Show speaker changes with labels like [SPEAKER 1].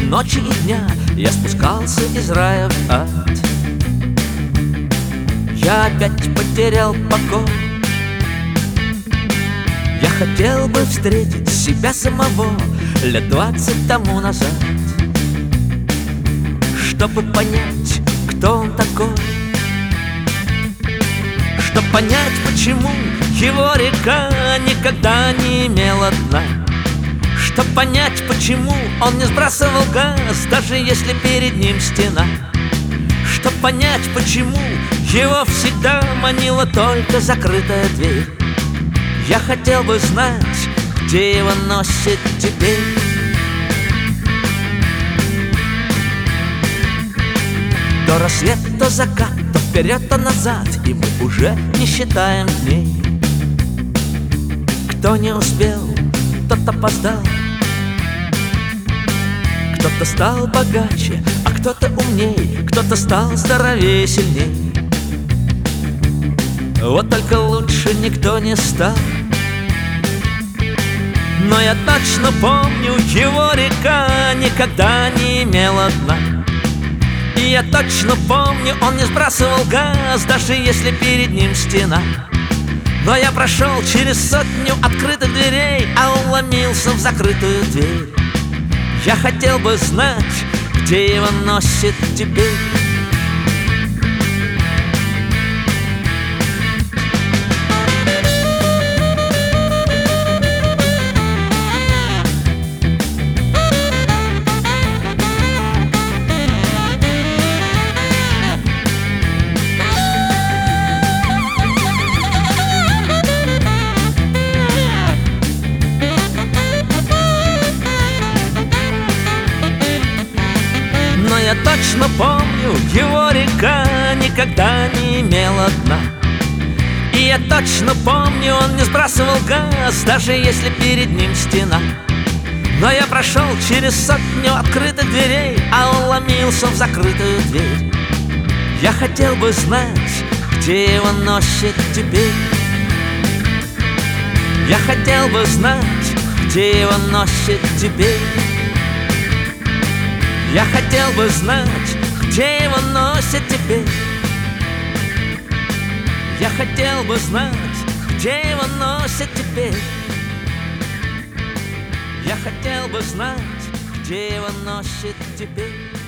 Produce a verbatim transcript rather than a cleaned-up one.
[SPEAKER 1] ночи и дня я спускался из рая в ад. Я опять потерял покой. Я хотел бы встретить себя самого лет двадцать тому назад, чтобы понять, кто он такой, чтобы понять, почему его река никогда не имела дна, чтобы понять, почему он не сбрасывал газ, даже если перед ним стена, чтобы понять, почему его всегда манила только закрытая дверь. Я хотел бы знать, где его носит теперь. То рассвет, то закат, то вперед, то назад, и мы уже не считаем дней. Кто не успел, тот опоздал. Кто-то стал богаче, а кто-то умней, кто-то стал здоровее, сильней. Вот только лучше никто не стал. Но я точно помню, его река никогда не имела дна. И я точно помню, он не сбрасывал газ, даже если перед ним стена. Но я прошел через сотню открытых дверей, а он ломился в закрытую дверь. Я хотел бы знать, где его носит теперь. Я точно помню, его река никогда не имела дна. И я точно помню, он не сбрасывал газ, даже если перед ним стена. Но я прошел через сотню открытых дверей, а он ломился в закрытую дверь. Я хотел бы знать, где его носит теперь. Я хотел бы знать, где его носит теперь. Я хотел бы знать, где его носит теперь. Я хотел бы знать, где его носит теперь. Я хотел бы знать, где его носит теперь.